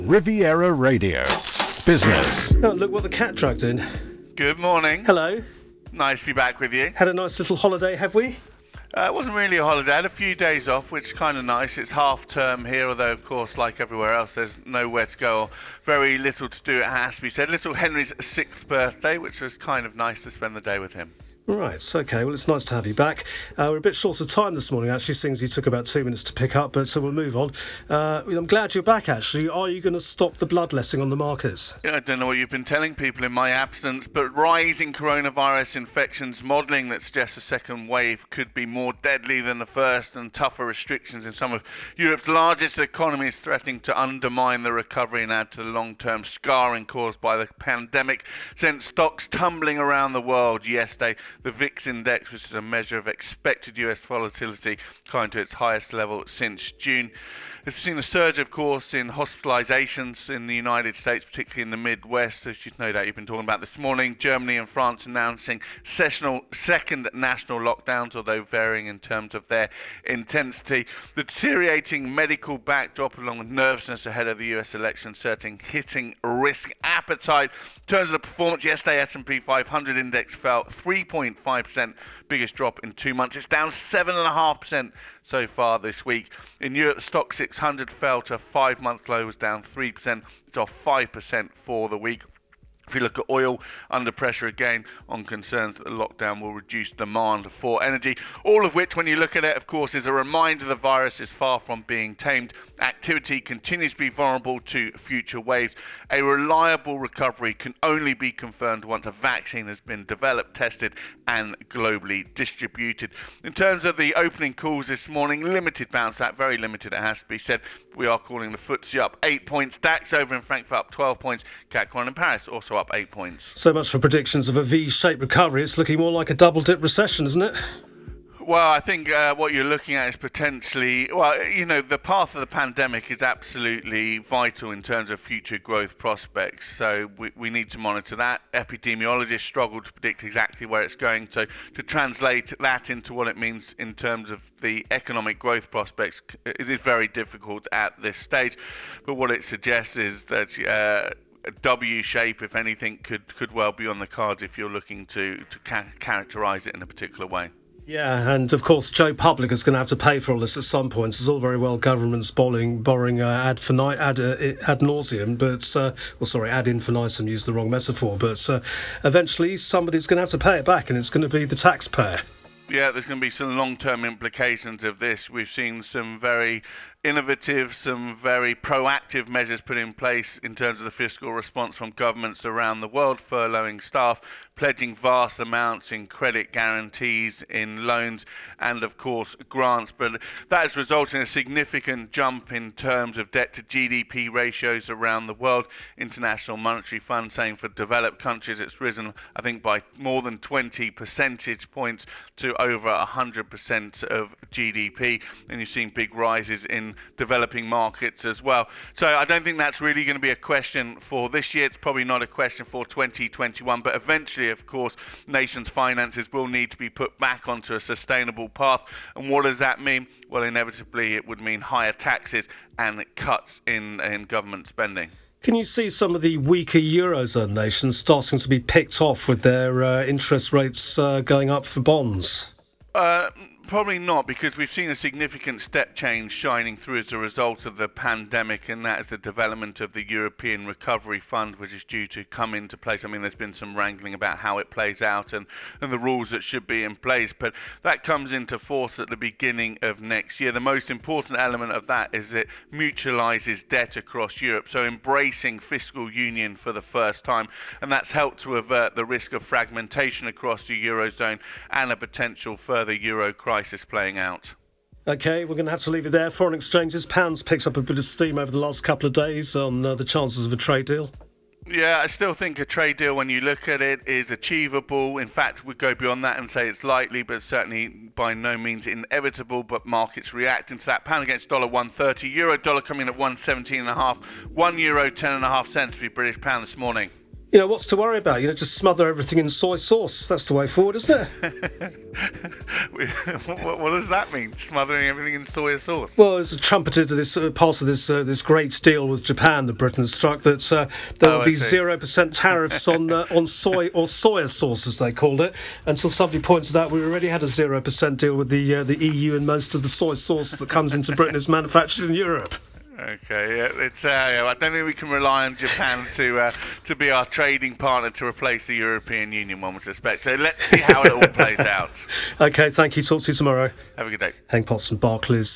Riviera Radio. Business. Oh, look what the cat dragged in. Good morning. Hello. Nice to be back with you. Had a nice little holiday, have we? It wasn't really a holiday. I had a few days off, which is kind of nice. It's half term here, although, of course, like everywhere else, there's nowhere to go. Very little to do, it has to be said. Little Henry's 6th birthday, which was kind of nice to spend the day with him. Right, okay, well, it's nice to have you back. We're a bit short of time this morning, actually, seeing as you took about 2 minutes to pick up, but so we'll move on. I'm glad you're back, actually. Are you going to stop the bloodletting on the markets? Yeah, I don't know what you've been telling people in my absence, but rising coronavirus infections, modelling that suggests a second wave could be more deadly than the first, and tougher restrictions in some of Europe's largest economies threatening to undermine the recovery and add to the long-term scarring caused by the pandemic, sent stocks tumbling around the world yesterday. The VIX index, which is a measure of expected US volatility, climbed to its highest level since June. We've seen a surge, of course, in hospitalizations in the United States, particularly in the Midwest, as you no doubt you've been talking about this morning. Germany and France announcing second national lockdowns, although varying in terms of their intensity. The deteriorating medical backdrop, along with nervousness ahead of the US election, hitting risk appetite. In terms of the performance, yesterday S&P 500 index fell 3.5%, biggest drop in 2 months. It's down 7.5% so far this week. In Europe, stock 600 fell to a 5-month low, was down 3%. It's off 5% for the week. If you look at oil, under pressure again on concerns that the lockdown will reduce demand for energy, all of which, when you look at it, of course, is a reminder the virus is far from being tamed. Activity continues to be vulnerable to future waves. A reliable recovery can only be confirmed once a vaccine has been developed, tested, and globally distributed. In terms of the opening calls this morning, limited bounce back, very limited, it has to be said. We are calling the FTSE up 8 points, DAX over in Frankfurt up 12 points, CAC 1 in Paris also up 8 points. So much for predictions of a V-shaped recovery. It's looking more like a double-dip recession, isn't it? Well, I think what you're looking at is potentially, the path of the pandemic is absolutely vital in terms of future growth prospects. So we need to monitor that. Epidemiologists struggle to predict exactly where it's going. So to translate that into what it means in terms of the economic growth prospects, it is very difficult at this stage. But what it suggests is that a W shape, if anything, could well be on the cards if you're looking to characterize it in a particular way. Yeah, and of course Joe Public is going to have to pay for all this at some point. It's all very well governments borrowing ad nauseum, but ad infinitum, used the wrong metaphor, but eventually somebody's going to have to pay it back, and it's going to be the taxpayer. Yeah, there's going to be some long-term implications of this. We've seen some very innovative, some very proactive measures put in place in terms of the fiscal response from governments around the world, furloughing staff, pledging vast amounts in credit guarantees, in loans, and of course grants. But that has resulted in a significant jump in terms of debt to GDP ratios around the world. International Monetary Fund saying for developed countries it's risen, I think, by more than 20 percentage points to over 100% of GDP. And you're seeing big rises in developing markets as well. So I don't think that's really going to be a question for this year. It's probably not a question for 2021, but eventually, of course, nations' finances will need to be put back onto a sustainable path. And what does that mean? Well, inevitably it would mean higher taxes and cuts in government spending. Can you see some of the weaker Eurozone nations starting to be picked off with their interest rates going up for bonds? Probably not, because we've seen a significant step change shining through as a result of the pandemic, and that is the development of the European Recovery Fund, which is due to come into place. I mean, there's been some wrangling about how it plays out and the rules that should be in place, but that comes into force at the beginning of next year. The most important element of that is it mutualizes debt across Europe, so embracing fiscal union for the first time, and that's helped to avert the risk of fragmentation across the Eurozone and a potential further Euro crisis playing out. OK, we're going to have to leave it there. Foreign exchanges, pounds picks up a bit of steam over the last couple of days on the chances of a trade deal. Yeah, I still think a trade deal, when you look at it, is achievable. In fact, we go beyond that and say it's likely, but certainly by no means inevitable. But markets reacting to that. Pound against dollar 130, euro dollar coming in at 117.5, €1 10.5 for your British pound this morning. You know, what's to worry about? You know, just smother everything in soy sauce. That's the way forward, isn't it? What does that mean? Smothering everything in soy sauce? Well, it's trumpeted this part of this great deal with Japan that Britain has struck, that there will be 0% tariffs on soy, or soya sauce as they called it, until somebody pointed out we already had a 0% deal with the EU, and most of the soy sauce that comes into Britain is manufactured in Europe. Okay, it's. I don't think we can rely on Japan to be our trading partner to replace the European Union, one would suspect. So let's see how it all plays out. Okay, thank you. Talk to you tomorrow. Have a good day. Hank Potts from Barclays.